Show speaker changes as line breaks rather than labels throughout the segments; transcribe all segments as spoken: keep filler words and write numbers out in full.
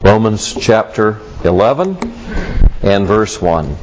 Romans chapter eleven and verse one.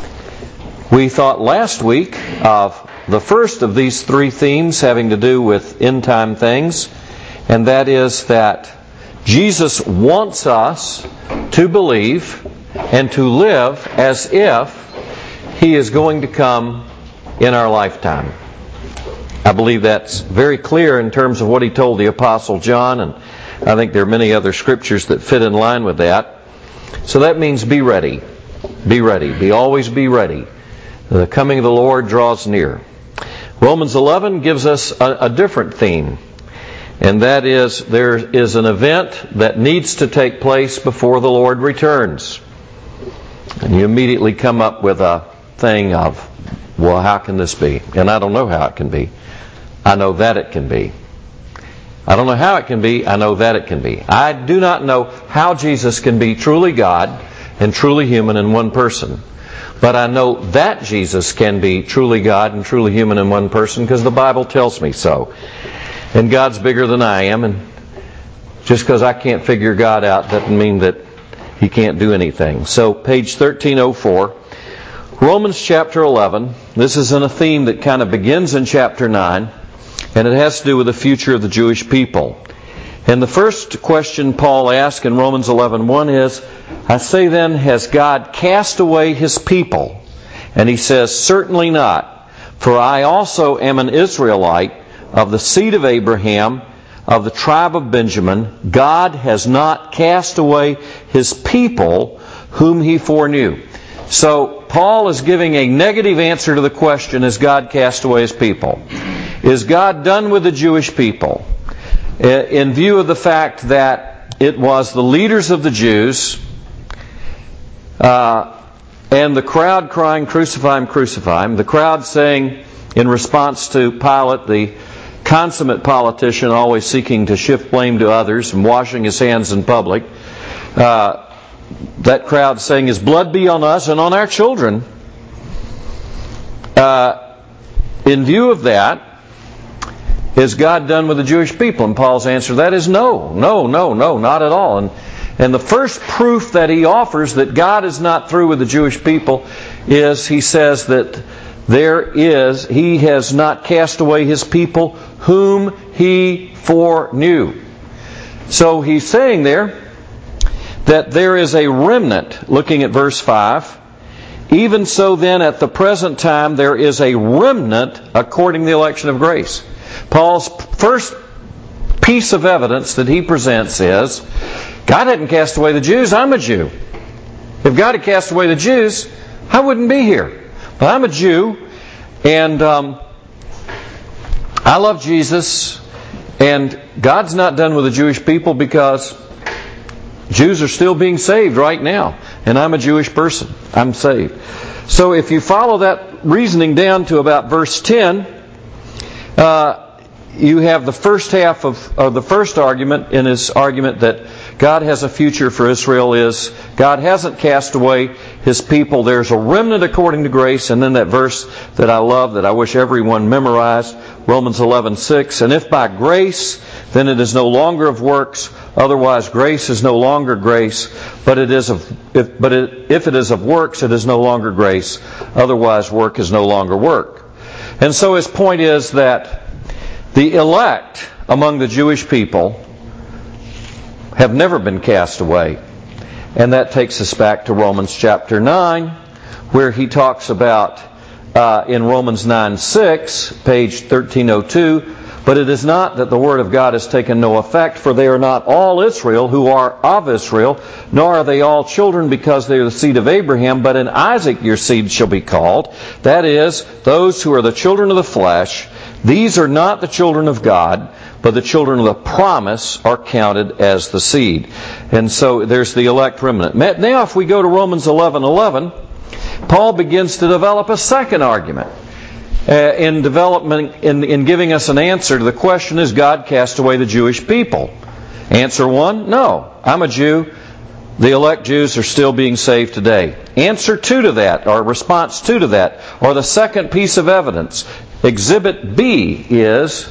We thought last week of the first of these three themes having to do with end-time things, and that is that Jesus wants us to believe and to live as if He is going to come in our lifetime. I believe that's very clear in terms of what He told the Apostle John, and I think there are many other scriptures that fit in line with that. So that means be ready. Be ready. Be always be ready. The coming of the Lord draws near. Romans eleven gives us a, a different theme, and that is there is an event that needs to take place before the Lord returns. And you immediately come up with a thing of, well, how can this be? And I don't know how it can be. I know that it can be. I don't know how it can be. I know that it can be. I do not know how Jesus can be truly God and truly human in one person. But I know that Jesus can be truly God and truly human in one person because the Bible tells me so. And God's bigger than I am. And just because I can't figure God out doesn't mean that He can't do anything. So page thirteen oh four, Romans chapter eleven. This is in a theme that kind of begins in chapter nine. And it has to do with the future of the Jewish people. And the first question Paul asks in Romans eleven one is, I say then, has God cast away His people? And he says, certainly not. For I also am an Israelite of the seed of Abraham, of the tribe of Benjamin. God has not cast away His people whom He foreknew. So Paul is giving a negative answer to the question, has God cast away His people? Is God done with the Jewish people? In view of the fact that it was the leaders of the Jews uh, and the crowd crying, crucify Him, crucify Him, the crowd saying in response to Pilate, the consummate politician always seeking to shift blame to others and washing his hands in public, uh, that crowd saying, His blood be on us and on our children. Uh, in view of that, is God done with the Jewish people? And Paul's answer to that is no, no, no, no, not at all. And, and the first proof that he offers that God is not through with the Jewish people is he says that there is, He has not cast away His people whom He foreknew. So he's saying there that there is a remnant, looking at verse five. Even so then at the present time there is a remnant according to the election of grace. Paul's first piece of evidence that he presents is, God hadn't cast away the Jews, I'm a Jew. If God had cast away the Jews, I wouldn't be here. But I'm a Jew, and um, I love Jesus, and God's not done with the Jewish people because Jews are still being saved right now. And I'm a Jewish person. I'm saved. So if you follow that reasoning down to about verse ten, uh, you have the first half of, of the first argument in his argument that God has a future for Israel is God hasn't cast away His people. There's a remnant according to grace. And then that verse that I love, that I wish everyone memorized, Romans eleven six. And if by grace, then it is no longer of works. Otherwise, grace is no longer grace. But it is of, if, but it, if it is of works, it is no longer grace. Otherwise, work is no longer work. And so his point is that the elect among the Jewish people have never been cast away. And that takes us back to Romans chapter nine, where he talks about, uh, in Romans nine six, page thirteen oh two, but it is not that the word of God has taken no effect, for they are not all Israel who are of Israel, nor are they all children because they are the seed of Abraham, but in Isaac your seed shall be called. That is, those who are the children of the flesh. These are not the children of God, but the children of the promise are counted as the seed. And so there's the elect remnant. Now if we go to Romans eleven eleven, Paul begins to develop a second argument. Uh, in development, in, in giving us an answer to the question, is God cast away the Jewish people? Answer one, no. I'm a Jew. The elect Jews are still being saved today. Answer two to that, or response two to that, or the second piece of evidence. Exhibit B is,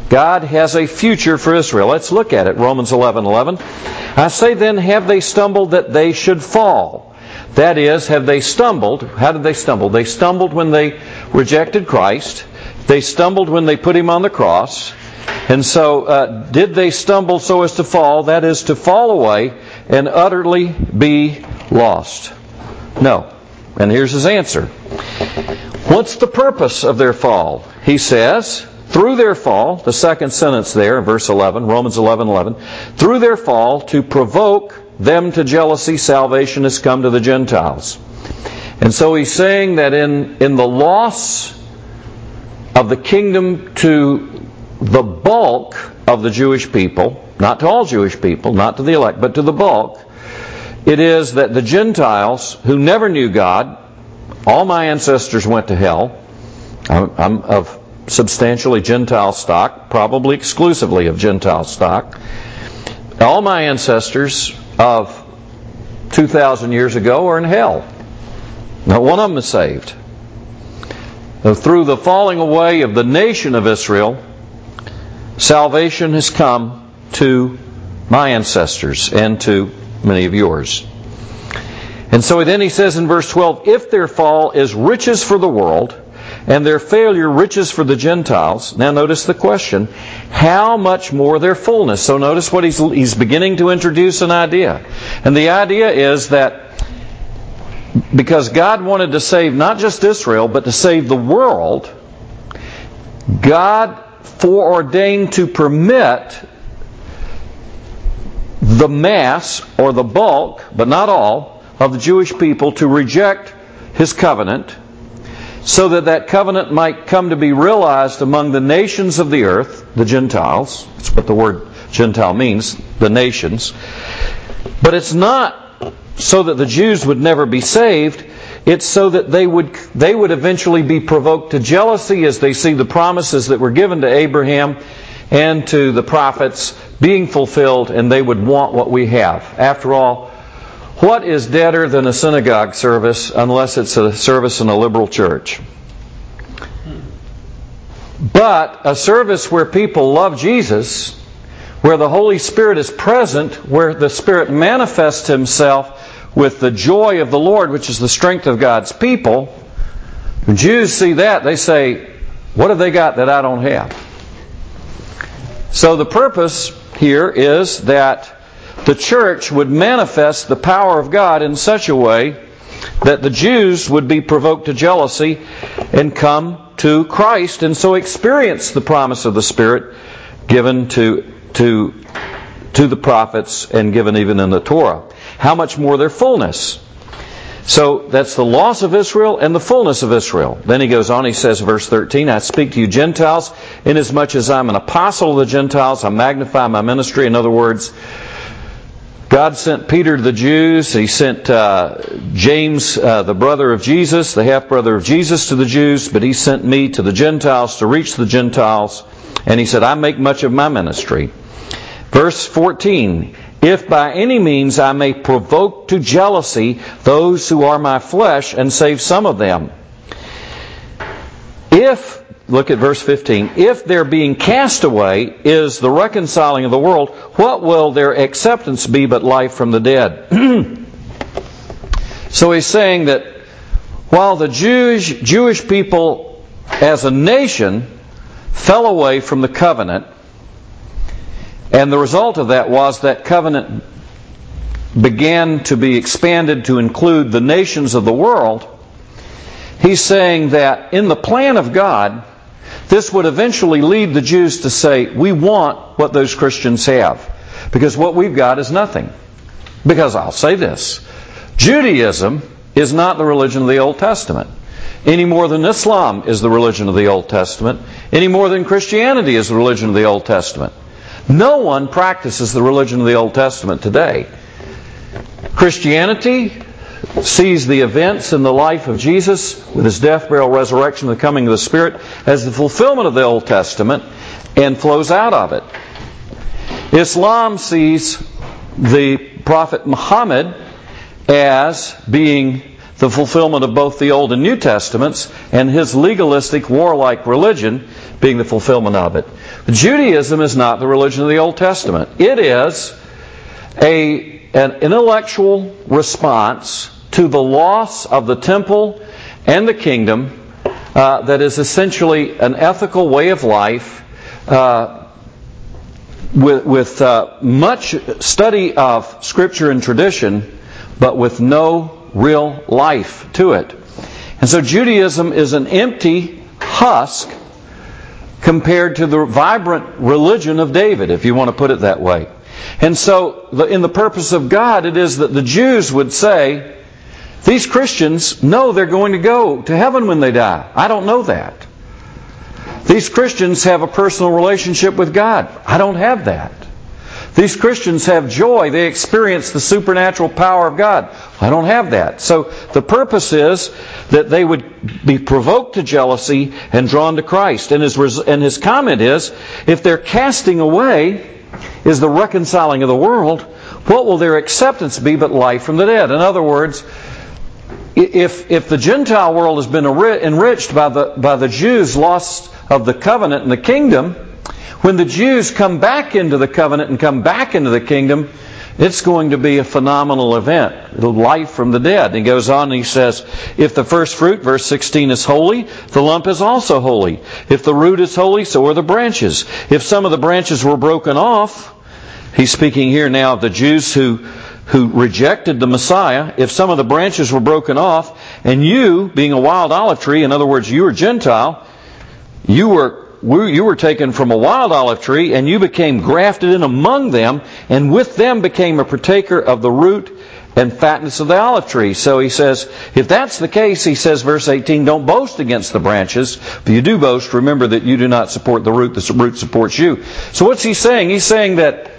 God has a future for Israel. Let's look at it. Romans eleven eleven. I say then, have they stumbled that they should fall? That is, have they stumbled? How did they stumble? They stumbled when they rejected Christ. They stumbled when they put Him on the cross. And so, uh, did they stumble so as to fall? That is, to fall away and utterly be lost? No. And here's his answer. What's the purpose of their fall? He says, through their fall, the second sentence there, verse eleven, Romans eleven eleven, through their fall, to provoke them to jealousy, salvation has come to the Gentiles. And so he's saying that in, in the loss of the kingdom to the bulk of the Jewish people, not to all Jewish people, not to the elect, but to the bulk, it is that the Gentiles who never knew God, all my ancestors went to hell. I'm, I'm of substantially Gentile stock, probably exclusively of Gentile stock. All my ancestors of two thousand years ago are in hell. Not one of them is saved. So through the falling away of the nation of Israel, salvation has come to my ancestors and to many of yours. And so then he says in verse twelve, if their fall is riches for the world, and their failure riches for the Gentiles. Now notice the question, how much more their fullness? So notice what he's, he's beginning to introduce an idea. And the idea is that because God wanted to save not just Israel, but to save the world, God foreordained to permit the mass, or the bulk, but not all, of the Jewish people to reject His covenant, so that that covenant might come to be realized among the nations of the earth, the Gentiles. That's what the word Gentile means, the nations. But it's not so that the Jews would never be saved. It's so that they would they would eventually be provoked to jealousy as they see the promises that were given to Abraham and to the prophets being fulfilled, and they would want what we have. After all, what is deader than a synagogue service unless it's a service in a liberal church? But a service where people love Jesus, where the Holy Spirit is present, where the Spirit manifests Himself with the joy of the Lord, which is the strength of God's people. When Jews see that, they say, what have they got that I don't have? So the purpose here is that the church would manifest the power of God in such a way that the Jews would be provoked to jealousy and come to Christ, and so experience the promise of the Spirit given to to to the prophets and given even in the Torah. How much more their fullness? So that's the loss of Israel and the fullness of Israel. Then he goes on, he says, verse thirteen, I speak to you Gentiles, inasmuch as I'm an apostle of the Gentiles, I magnify my ministry. In other words, God sent Peter to the Jews. He sent uh, James, uh, the brother of Jesus, the half-brother of Jesus, to the Jews. But He sent me to the Gentiles to reach the Gentiles. And He said, I make much of my ministry. Verse fourteen, if by any means I may provoke to jealousy those who are my flesh and save some of them. If... Look at verse fifteen. If their being cast away is the reconciling of the world, what will their acceptance be but life from the dead? So he's saying that while the Jewish, Jewish people as a nation fell away from the covenant, and the result of that was that covenant began to be expanded to include the nations of the world, he's saying that in the plan of God, this would eventually lead the Jews to say, we want what those Christians have. Because what we've got is nothing. Because I'll say this, Judaism is not the religion of the Old Testament. Any more than Islam is the religion of the Old Testament. Any more than Christianity is the religion of the Old Testament. No one practices the religion of the Old Testament today. Christianity sees the events in the life of Jesus with His death, burial, resurrection, the coming of the Spirit as the fulfillment of the Old Testament and flows out of it. Islam sees the Prophet Muhammad as being the fulfillment of both the Old and New Testaments, and his legalistic, warlike religion being the fulfillment of it. Judaism is not the religion of the Old Testament. It is a, an intellectual response to the loss of the temple and the kingdom uh, that is essentially an ethical way of life uh, with, with uh, much study of Scripture and tradition, but with no real life to it. And so Judaism is an empty husk compared to the vibrant religion of David, if you want to put it that way. And so, in the purpose of God, it is that the Jews would say, these Christians know they're going to go to heaven when they die. I don't know that. These Christians have a personal relationship with God. I don't have that. These Christians have joy. They experience the supernatural power of God. I don't have that. So the purpose is that they would be provoked to jealousy and drawn to Christ. And his, and his comment is, if their casting away is the reconciling of the world, what will their acceptance be but life from the dead? In other words, if, if the Gentile world has been enriched by the, by the Jews' loss of the covenant and the kingdom, when the Jews come back into the covenant and come back into the kingdom, it's going to be a phenomenal event. Life from the dead. And he goes on and he says, if the first fruit, verse sixteen, is holy, the lump is also holy. If the root is holy, so are the branches. If some of the branches were broken off, he's speaking here now of the Jews who, who rejected the Messiah. If some of the branches were broken off, and you, being a wild olive tree, in other words, you were Gentile, you were You were taken from a wild olive tree, and you became grafted in among them, and with them became a partaker of the root and fatness of the olive tree. So he says, if that's the case, he says, verse eighteen, don't boast against the branches. If you do boast, remember that you do not support the root, the root supports you. So what's he saying? He's saying that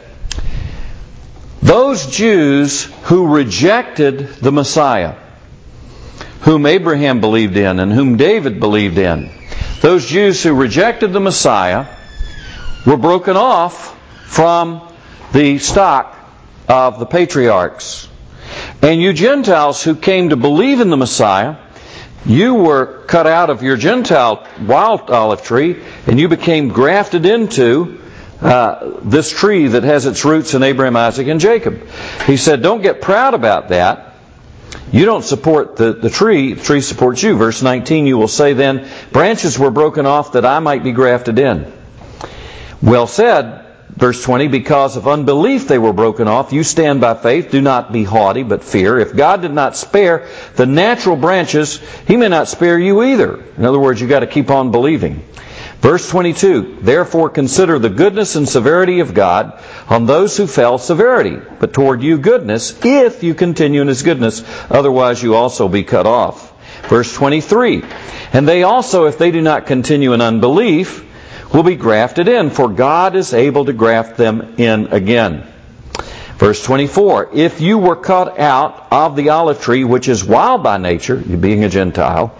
those Jews who rejected the Messiah, whom Abraham believed in and whom David believed in, those Jews who rejected the Messiah were broken off from the stock of the patriarchs. And you Gentiles who came to believe in the Messiah, you were cut out of your Gentile wild olive tree, and you became grafted into uh, this tree that has its roots in Abraham, Isaac, and Jacob. He said, don't get proud about that. You don't support the, the tree, the tree supports you. Verse nineteen, you will say then, branches were broken off that I might be grafted in. Well said, verse twenty, because of unbelief they were broken off. You stand by faith, do not be haughty, but fear. If God did not spare the natural branches, He may not spare you either. In other words, you've got to keep on believing. Verse twenty-two, therefore consider the goodness and severity of God on those who fell severity, but toward you goodness, if you continue in His goodness, otherwise you also be cut off. Verse twenty-three, and they also, if they do not continue in unbelief, will be grafted in, for God is able to graft them in again. Verse twenty-four, if you were cut out of the olive tree, which is wild by nature, you being a Gentile,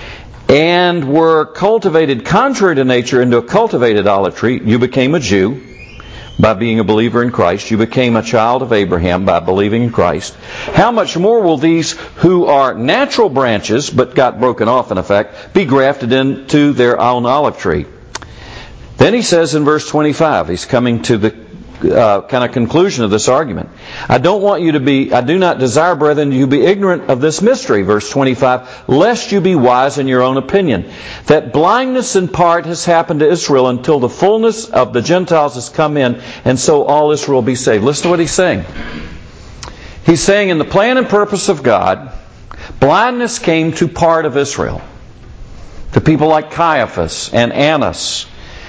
and were cultivated contrary to nature into a cultivated olive tree, you became a Jew by being a believer in Christ. You became a child of Abraham by believing in Christ. How much more will these who are natural branches, but got broken off in effect, be grafted into their own olive tree? Then he says in verse twenty-five, he's coming to the Uh, kind of conclusion of this argument. I don't want you to be, I do not desire, brethren, you be ignorant of this mystery, verse twenty-five, lest you be wise in your own opinion. That blindness in part has happened to Israel until the fullness of the Gentiles has come in, and so all Israel will be saved. Listen to what he's saying. He's saying in the plan and purpose of God, blindness came to part of Israel. To people like Caiaphas and Annas.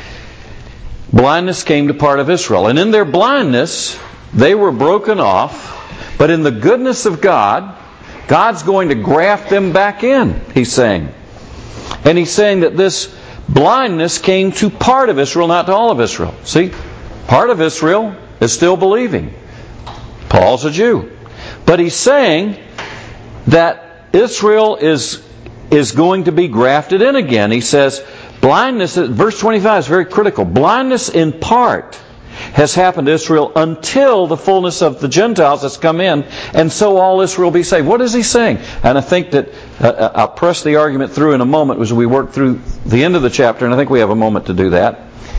Blindness came to part of Israel. And in their blindness, they were broken off. But in the goodness of God, God's going to graft them back in, he's saying. And he's saying that this blindness came to part of Israel, not to all of Israel. See, part of Israel is still believing. Paul's a Jew. But he's saying that Israel is, is going to be grafted in again. He says, blindness, verse twenty-five is very critical. Blindness in part has happened to Israel until the fullness of the Gentiles has come in, and so all Israel will be saved. What is he saying? And I think that uh, I'll press the argument through in a moment as we work through the end of the chapter, and I think we have a moment to do that.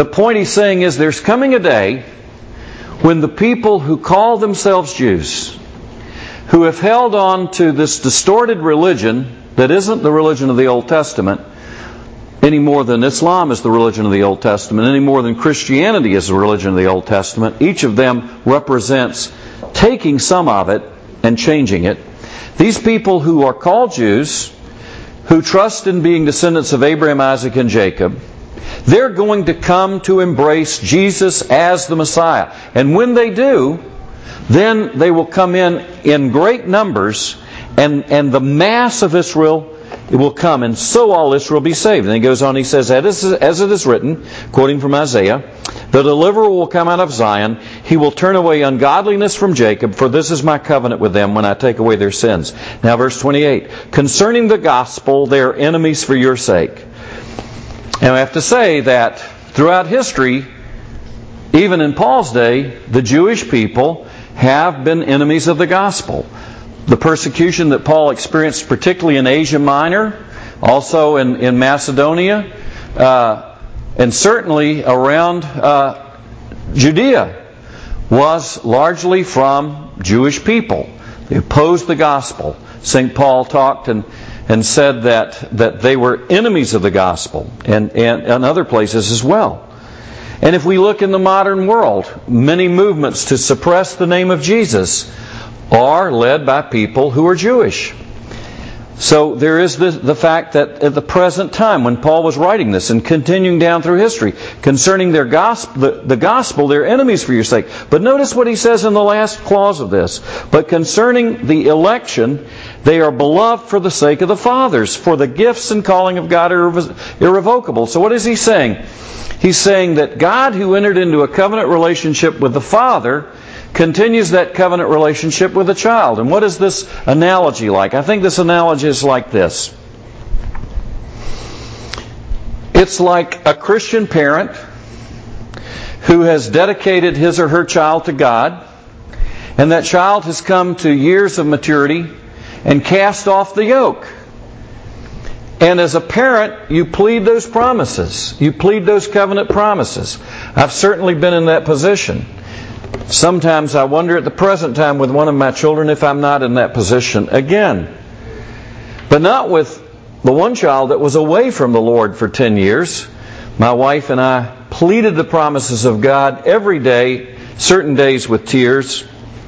The point he's saying is there's coming a day when the people who call themselves Jews, who have held on to this distorted religion that isn't the religion of the Old Testament, any more than Islam is the religion of the Old Testament, any more than Christianity is the religion of the Old Testament. Each of them represents taking some of it and changing it. These people who are called Jews, who trust in being descendants of Abraham, Isaac, and Jacob, they're going to come to embrace Jesus as the Messiah. And when they do, then they will come in in great numbers, and, and the mass of Israel it will come, and so all Israel will be saved. And he goes on, he says, as it is written, quoting from Isaiah, the deliverer will come out of Zion. He will turn away ungodliness from Jacob, for this is my covenant with them when I take away their sins. Now verse twenty-eight, concerning the gospel, they are enemies for your sake. And I have to say that throughout history, even in Paul's day, the Jewish people have been enemies of the gospel. The persecution that Paul experienced, particularly in Asia Minor, also in, in Macedonia, uh, and certainly around uh, Judea, was largely from Jewish people. They opposed the gospel. Saint Paul talked and, and said that, that they were enemies of the gospel, and, and, and other places as well. And if we look in the modern world, many movements to suppress the name of Jesus are led by people who are Jewish. So there is the, the fact that at the present time, when Paul was writing this and continuing down through history, concerning their gospel, the, the gospel, they're enemies for your sake. But notice what he says in the last clause of this. But concerning the election, they are beloved for the sake of the fathers, for the gifts and calling of God are irrevocable. So what is he saying? He's saying that God, who entered into a covenant relationship with the Father, continues that covenant relationship with a child. And what is this analogy like? I think this analogy is like this. It's like a Christian parent who has dedicated his or her child to God, and that child has come to years of maturity and cast off the yoke. And as a parent, you plead those promises. You plead those covenant promises. I've certainly been in that position. Sometimes I wonder at the present time with one of my children if I'm not in that position again. But not with the one child that was away from the Lord for ten years. My wife and I pleaded the promises of God every day, certain days with tears.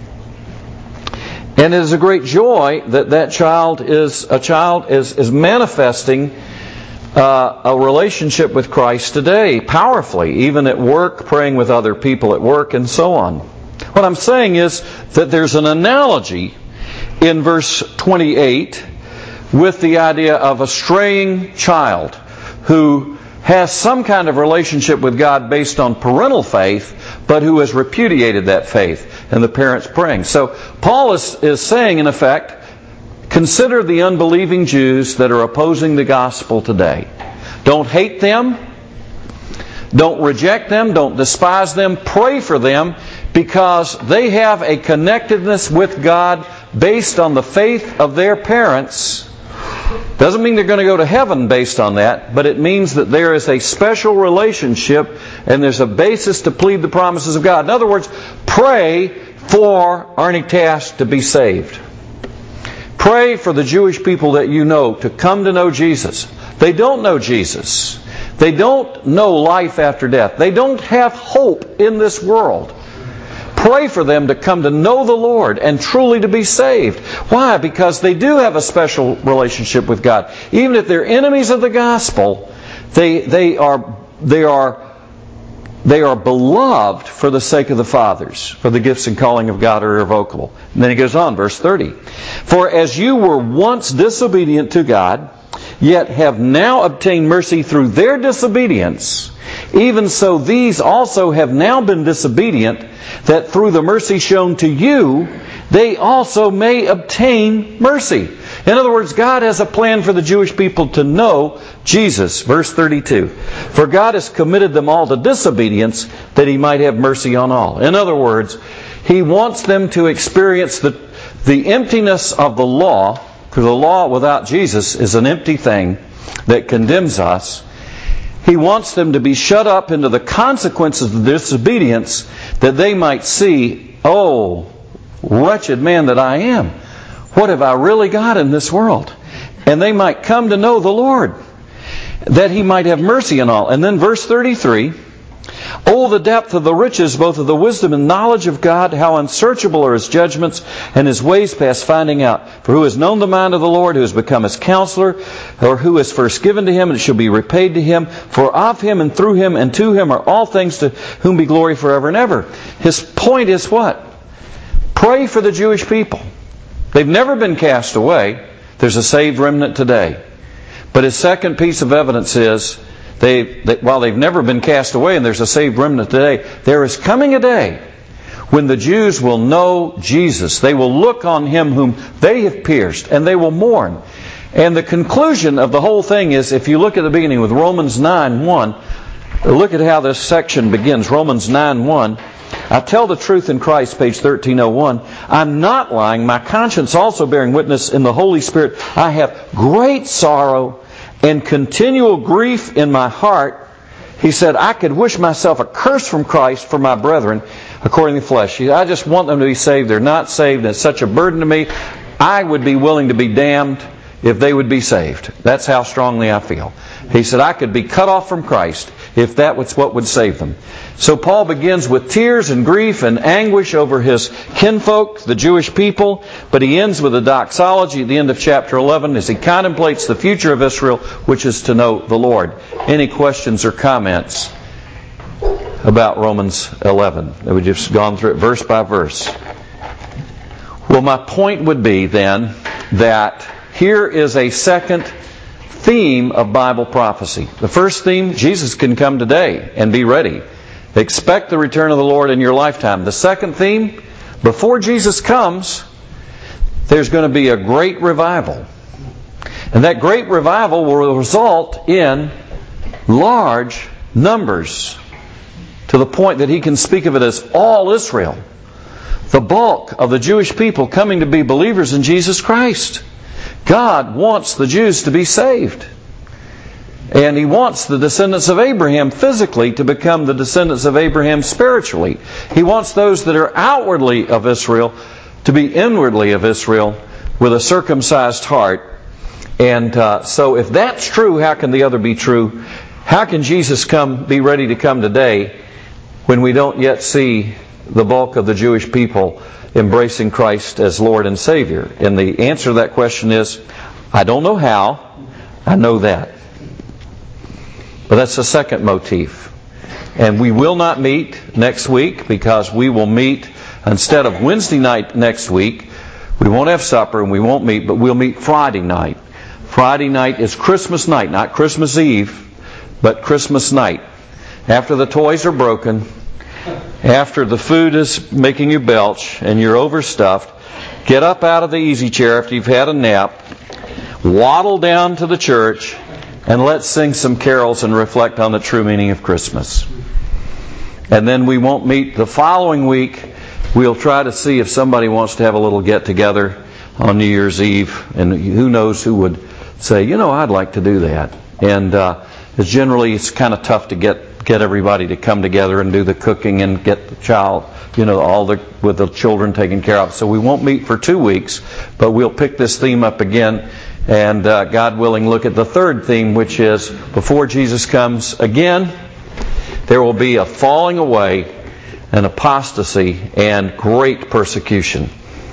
And it is a great joy that that child is a child is, is manifesting uh, a relationship with Christ today, powerfully, even at work, praying with other people at work, and so on. What I'm saying is that there's an analogy in verse twenty-eight with the idea of a straying child who has some kind of relationship with God based on parental faith, but who has repudiated that faith, and the parents praying. So Paul is, is saying, in effect, consider the unbelieving Jews that are opposing the gospel today. Don't hate them. Don't reject them. Don't despise them. Pray for them, because they have a connectedness with God based on the faith of their parents. Doesn't mean they're going to go to heaven based on that, but it means that there is a special relationship and there's a basis to plead the promises of God. In other words, pray for Arnie Task to be saved. Pray for the Jewish people that you know to come to know Jesus. They don't know Jesus. They don't know life after death. They don't have hope in this world. Pray for them to come to know the Lord and truly to be saved. Why? Because they do have a special relationship with God. Even if they're enemies of the gospel, they they are they are they are beloved for the sake of the fathers, for the gifts and calling of God are irrevocable. And then he goes on, verse thirty. For as you were once disobedient to God, yet have now obtained mercy through their disobedience, even so these also have now been disobedient, that through the mercy shown to you, they also may obtain mercy. In other words, God has a plan for the Jewish people to know Jesus. Verse thirty-two. For God has committed them all to disobedience, that He might have mercy on all. In other words, He wants them to experience the, the emptiness of the law, because the law without Jesus is an empty thing that condemns us. He wants them to be shut up into the consequences of disobedience, that they might see, oh, wretched man that I am. What have I really got in this world? And they might come to know the Lord, that He might have mercy on all. And then verse thirty-three, oh, the depth of the riches, both of the wisdom and knowledge of God, how unsearchable are His judgments and His ways past finding out. For who has known the mind of the Lord, who has become His counselor, or who is first given to Him, and it shall be repaid to Him? For of Him and through Him and to Him are all things, to whom be glory forever and ever. His point is what? Pray for the Jewish people. They've never been cast away. There's a saved remnant today. But his second piece of evidence is, They, they, while they've never been cast away and there's a saved remnant today, there is coming a day when the Jews will know Jesus. They will look on Him whom they have pierced, and they will mourn. And the conclusion of the whole thing is, if you look at the beginning with Romans nine one, look at how this section begins. Romans nine one, I tell the truth in Christ, page thirteen oh one. I'm not lying, my conscience also bearing witness in the Holy Spirit. I have great sorrow and continual grief in my heart. He said, I could wish myself a curse from Christ for my brethren according to the flesh. I just want them to be saved. They're not saved. It's such a burden to me. I would be willing to be damned if they would be saved. That's how strongly I feel. He said, I could be cut off from Christ if that was what would save them. So Paul begins with tears and grief and anguish over his kinfolk, the Jewish people, but he ends with a doxology at the end of chapter eleven as he contemplates the future of Israel, which is to know the Lord. Any questions or comments about Romans eleven? We've just gone through it verse by verse. Well, my point would be then that here is a second theme of Bible prophecy. The first theme, Jesus can come today and be ready. Expect the return of the Lord in your lifetime. The second theme, before Jesus comes, there's going to be a great revival. And that great revival will result in large numbers, to the point that he can speak of it as all Israel. The bulk of the Jewish people coming to be believers in Jesus Christ. God wants the Jews to be saved. And He wants the descendants of Abraham physically to become the descendants of Abraham spiritually. He wants those that are outwardly of Israel to be inwardly of Israel with a circumcised heart. And uh, so if that's true, how can the other be true? How can Jesus come, be ready to come today when we don't yet see the bulk of the Jewish people embracing Christ as Lord and Savior? And the answer to that question is, I don't know how, I know that. But that's the second motif. And we will not meet next week, because we will meet, instead of Wednesday night next week, we won't have supper and we won't meet, but we'll meet Friday night. Friday night is Christmas night, not Christmas Eve, but Christmas night. After the toys are broken, after the food is making you belch and you're overstuffed, get up out of the easy chair after you've had a nap, waddle down to the church, and let's sing some carols and reflect on the true meaning of Christmas. And then we won't meet the following week. We'll try to see if somebody wants to have a little get-together on New Year's Eve. And who knows who would say, you know, I'd like to do that. And uh, it's generally, it's kind of tough to get get everybody to come together and do the cooking and get the child, you know, all the with the children taken care of. So we won't meet for two weeks, but we'll pick this theme up again. And uh, God willing, look at the third theme, which is before Jesus comes again, there will be a falling away, an apostasy, and great persecution.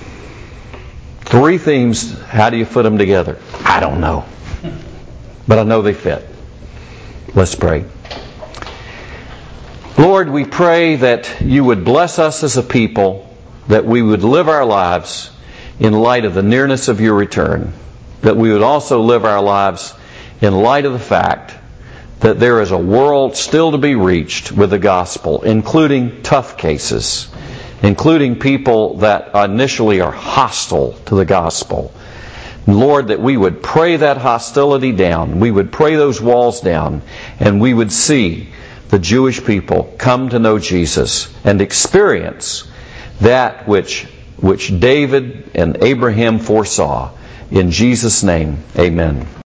Three themes, how do you put them together? I don't know. But I know they fit. Let's pray. Lord, we pray that you would bless us as a people, that we would live our lives in light of the nearness of your return. That we would also live our lives in light of the fact that there is a world still to be reached with the gospel, including tough cases, including people that initially are hostile to the gospel. Lord, that we would pray that hostility down, we would pray those walls down, and we would see the Jewish people come to know Jesus and experience that which, which David and Abraham foresaw. In Jesus' name, amen.